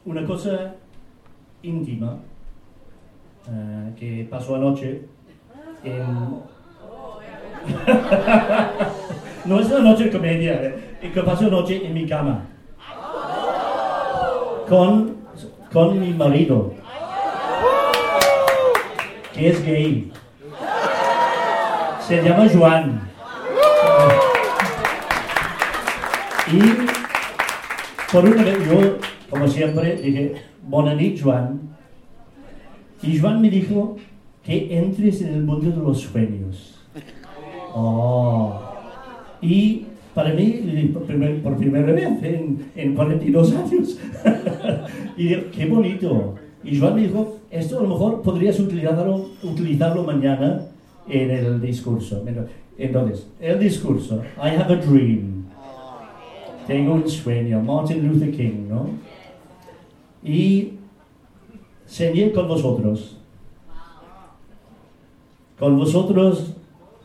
una cosa íntima que pasó anoche no es una noche de comedia, que pasó anoche en mi cama con mi marido, que es gay. Se llama Joan. Y por una vez yo, como siempre, dije, bona nit, Joan. Y Joan me dijo que entres en el mundo de los sueños. Oh. Y para mí, por primera vez en 42 años. Y dije, qué bonito. Y Joan me dijo, esto a lo mejor podrías utilizarlo mañana en el discurso. Entonces, el discurso, I have a dream. Tengo un sueño, Martin Luther King, ¿no? Y soñé con vosotros. Con vosotros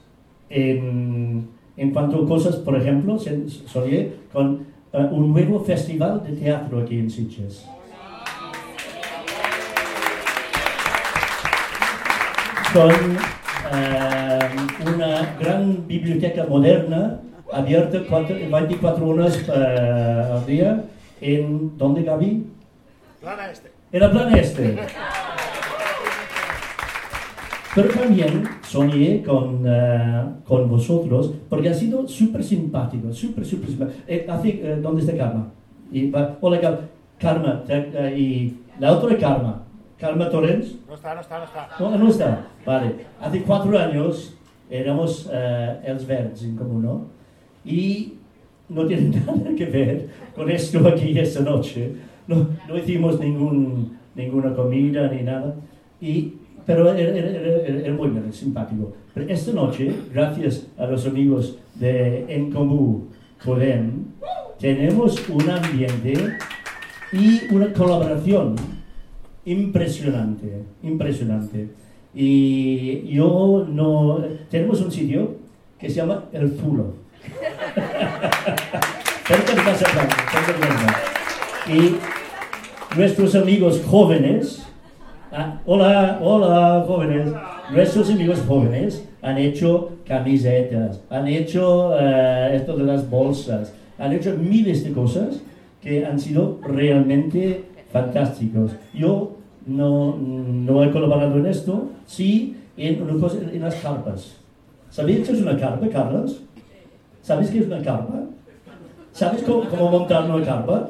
en cuanto a cosas, por ejemplo, soñé con un nuevo festival de teatro aquí en Sitges. Con una gran biblioteca moderna abierta 24 horas al día en... ¿Dónde, Gaby? Plana Este. En la Plana Este. Pero también soñé con vosotros, porque ha sido súper simpático, súper simpático. ¿Dónde está Karma? Hola, Karma. Y la otra Karma. Karma Torrens. No está. No está. Vale. Hace 4 años éramos Els Verds en común, ¿no? Y no tiene nada que ver con esto aquí esta noche. No hicimos ninguna comida ni nada. Pero era muy bien, simpático. Pero esta noche, gracias a los amigos de En Comú Podem, tenemos un ambiente y una colaboración impresionante. Y tenemos un sitio que se llama El Zulo. Cerca de Casa Blanca. Y nuestros amigos jóvenes, hola jóvenes, nuestros amigos jóvenes han hecho camisetas, han hecho esto de las bolsas, han hecho miles de cosas que han sido realmente fantásticos. Yo no he colaborado en esto, sí en las carpas. ¿Sabéis qué es una carpa, Carlos? ¿Sabes qué es una carpa? ¿Sabes cómo montar una carpa?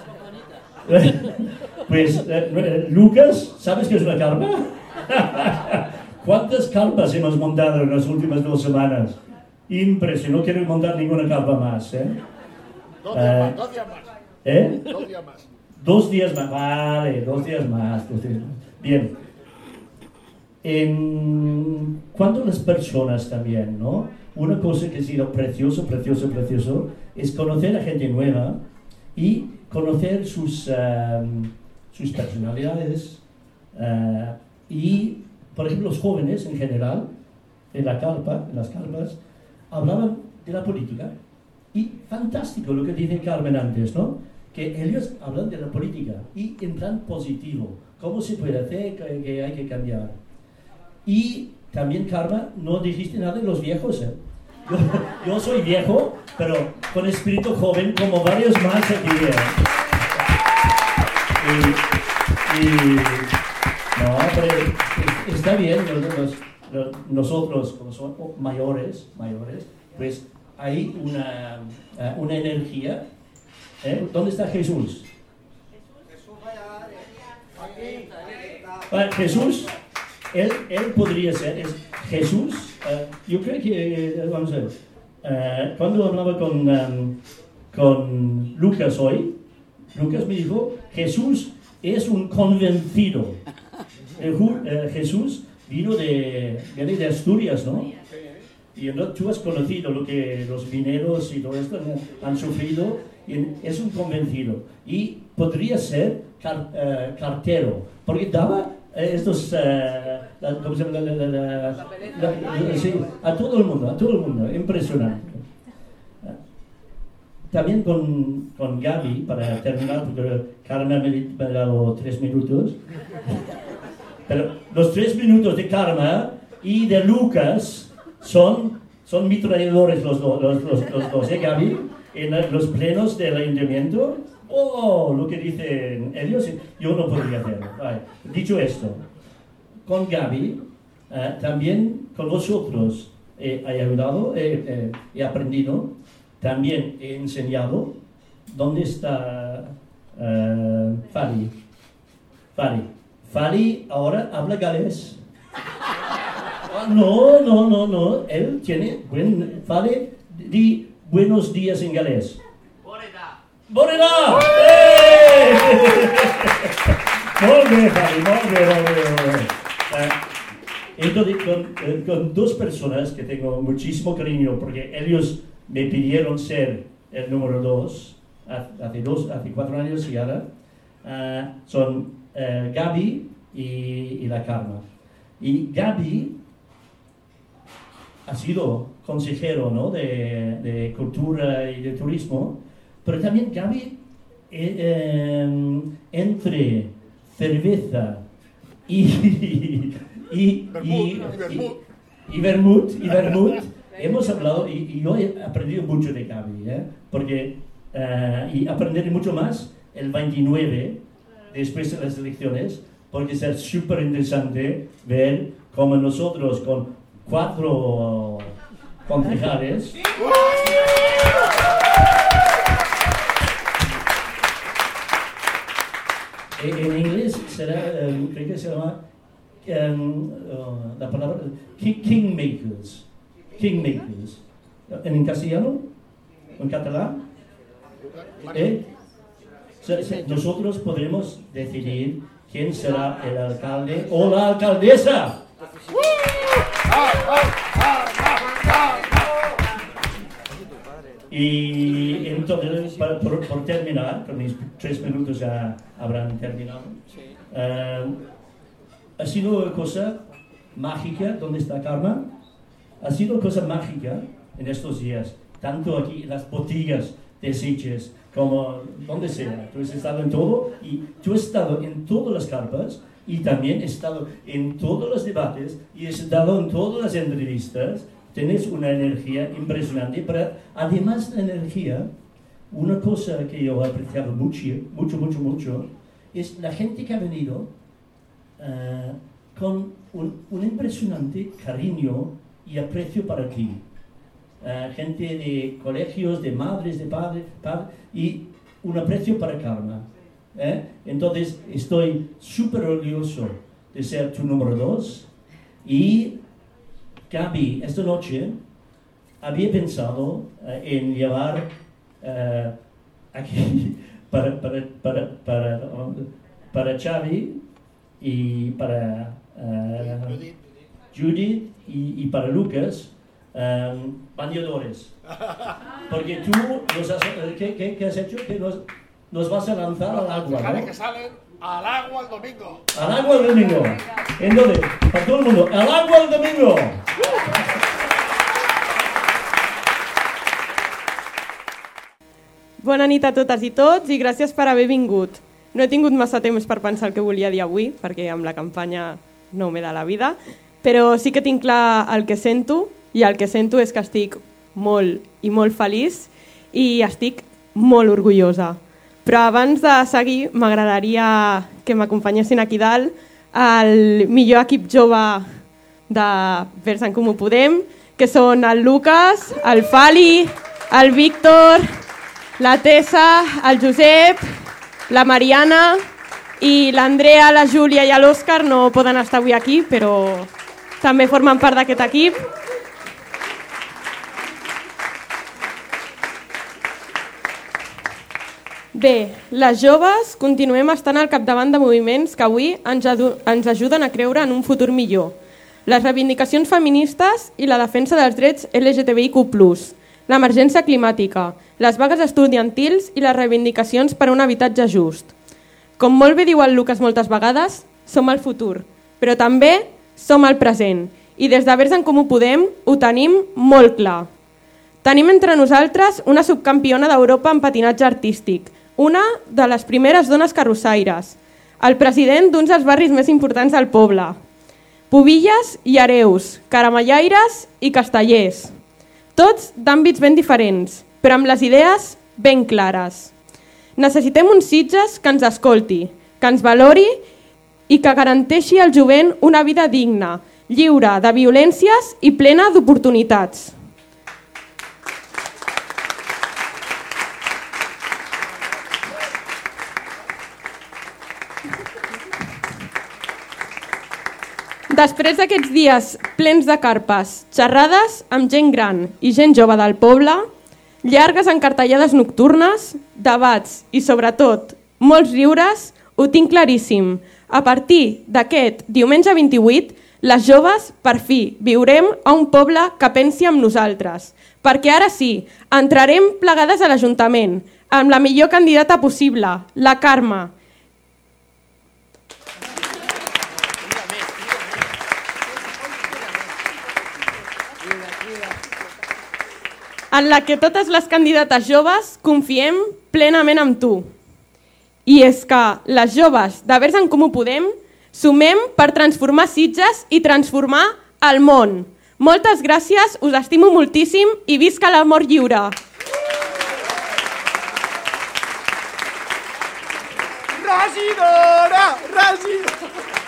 Pues, Lucas, ¿sabes qué es una carpa? ¿Cuántas carpas hemos montado en las últimas 2 semanas? Impresionante, no quiero montar ninguna carpa más, ¿eh? 2 días más. ¿Eh? 2 días más. 2 días más, vale, 2 días más. Bien. En cuanto a las personas también, ¿no? Una cosa que ha sido precioso es conocer a gente nueva y conocer sus personalidades y, por ejemplo, los jóvenes en general, en las carpas, hablaban de la política. Y fantástico lo que dice Carmen antes, ¿no? Que ellos hablan de la política y en plan positivo. ¿Cómo se puede hacer? Que hay que cambiar. Y también, Carmen, no dijiste nada de los viejos, ¿eh? Yo soy viejo, pero con espíritu joven, como varios más aquí. No, pero está bien. Nosotros, como somos mayores, pues hay una energía. ¿Dónde está Jesús? Jesús, él podría ser, Jesús. Yo creo que, vamos a ver, cuando hablaba con Lucas hoy, Lucas me dijo, Jesús es un convencido. Jesús viene de Asturias, ¿no? Y tú has conocido lo que los mineros y todo esto han sufrido, y es un convencido. Y podría ser cartero, porque daba estos ¿cómo se llama? Sí, a todo el mundo, impresionante. también con Gaby, para terminar, porque Karma me ha dado 3 minutos. Pero los 3 minutos de Karma y de Lucas son mitrailladores los dos, Gaby, en los plenos del ayuntamiento. Lo que dicen ellos, yo no podría hacerlo. Vale. Dicho esto, con Gaby, también con vosotros he ayudado, he aprendido, también he enseñado. ¿Dónde está Fali? Fali ahora habla galés. No, él tiene Fali, di buenos días en galés. Boreda! Molt bé, Fali. Entonces, con 2 personas que tengo muchísimo cariño, porque ellos me pidieron ser el número 2 hace 4 años y ahora, son Gaby y la Karma. Y Gaby ha sido consejero, ¿no?, de cultura y de turismo, pero también Gaby, entre cerveza y vermut, hemos hablado y yo he aprendido mucho de Gaby, porque y aprenderé mucho más el 29 después de las elecciones, porque será súper interesante ver cómo nosotros con 4 concejales en inglés será, creo que se llama la palabra kingmakers. ¿En castellano? ¿En catalán? Nosotros podremos decidir quién será el alcalde o la alcaldesa. Y entonces, por terminar, con mis 3 minutos ya habrán terminado, ha sido una cosa mágica. ¿Dónde está Karma? Ha sido cosa mágica en estos días, tanto aquí en las botigas de Sitges como donde sea. Tú has estado en todo y tú has estado en todas las carpas y también has estado en todos los debates y has estado en todas las entrevistas. Tienes una energía impresionante, pero además de energía, una cosa que yo he apreciado mucho, es la gente que ha venido con un impresionante cariño y aprecio para ti. Gente de colegios, de madres, de padres, y un aprecio para Karma. Entonces, estoy súper orgulloso de ser tu número 2 y Gaby, esta noche había pensado en llevar aquí para Xavi y para Judith y para Lucas bañadores. Porque tú nos has, ¿qué has hecho? Que nos vas a lanzar al agua, ¿no? Que salen al agua el domingo. Al agua el domingo. Entonces, para todo el mundo, al agua el domingo. Bona nit a totes i tots i gràcies per haver vingut. No he tingut massa temps per pensar el que volia dir avui, perquè amb la campanya no m'he de la vida, però sí que tinc clar el que sento, i el que sento és que estic molt i molt feliç i estic molt orgullosa. Però abans de seguir m'agradaria que m'acompanyessin aquí dalt el millor equip jove de Verds en Comú Podem, que són el Lucas, el Fali, el Víctor, la Tessa, el Josep, la Mariana i l'Andrea, la Júlia i l'Òscar no poden estar avui aquí, però també formen part d'aquest equip. Bé, les joves continuem estant al capdavant de moviments que avui ens ajuden a creure en un futur millor. Les reivindicacions feministes i la defensa dels drets LGTBIQ+, l'emergència climàtica, les vagues estudiantils i les reivindicacions per a un habitatge just. Com molt bé diu el Lucas moltes vegades, som el futur, però també som el present i des de Verds en Comú Podem ho tenim molt clar. Tenim entre nosaltres una subcampiona d'Europa en patinatge artístic, una de les primeres dones carrossaires, el president d'uns dels barris més importants del poble, Pubilles i Hereus, Caramellaires i Castellers, tots d'àmbits ben diferents, però amb les idees ben clares. Necessitem uns Sitges que ens escolti, que ens valori i que garanteixi al jovent una vida digna, lliure de violències i plena d'oportunitats. Després d'aquests dies plens de carpes, xerrades amb gent gran i gent jove del poble, llargues encartellades nocturnes, debats i, sobretot, molts riures, ho tinc claríssim. A partir d'aquest diumenge 28, les joves, per fi, viurem a un poble que pensi en nosaltres. Perquè ara sí, entrarem plegades a l'Ajuntament, amb la millor candidata possible, la Carme. En la que totes les candidates joves confiem plenament en tu. I és que les joves de Verds en Comú Podem sumem per transformar Sitges i transformar el món. Moltes gràcies, us estimo moltíssim i visca l'amor lliure. Regidora! Regidora!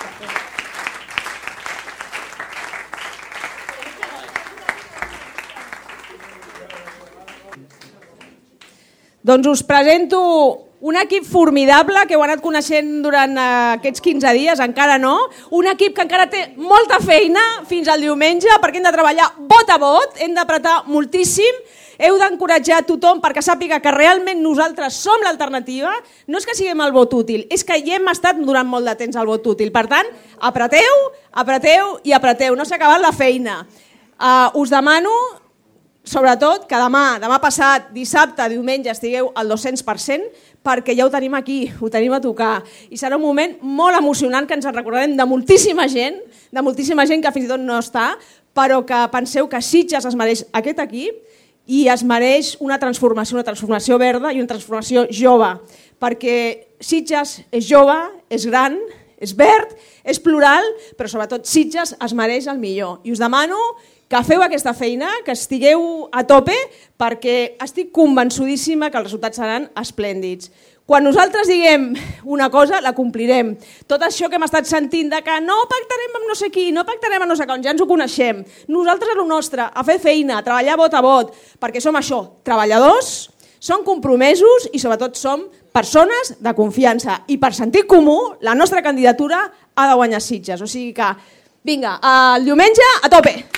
Doncs us presento un equip formidable que heu anat coneixent durant aquests 15 dies, encara no. Un equip que encara té molta feina fins al diumenge perquè hem de treballar vot a vot, hem d'apretar moltíssim, heu d'encoratjar tothom perquè sàpiga que realment nosaltres som l'alternativa. No és que siguem el vot útil, és que hi hem estat durant molt de temps al vot útil. Per tant, apreteu, apreteu i apreteu, no s'ha acabat la feina. Us demano, sobretot, que demà passat, dissabte, diumenge, estigueu al 200%, perquè ja ho tenim aquí, ho tenim a tocar. I serà un moment molt emocionant que ens en recordarem de moltíssima gent que fins i tot no està, però que penseu que Sitges es mereix aquest equip i es mereix una transformació verda i una transformació jove, perquè Sitges és jove, és gran, és verd, és plural, però sobretot Sitges es mereix el millor. I us demano que feu aquesta feina, que estigueu a tope, perquè estic convençudíssima que els resultats seran esplèndids. Quan nosaltres diguem una cosa, la complirem. Tot això que hem estat sentint de que no pactarem amb no sé qui, no pactarem amb no sé com, ja ens ho coneixem. Nosaltres a lo nostre, a fer feina, a treballar vot a vot, perquè som això, treballadors, som compromesos i sobretot som persones de confiança. I per sentit comú, la nostra candidatura ha de guanyar Sitges. O sigui que, vinga, el diumenge a tope!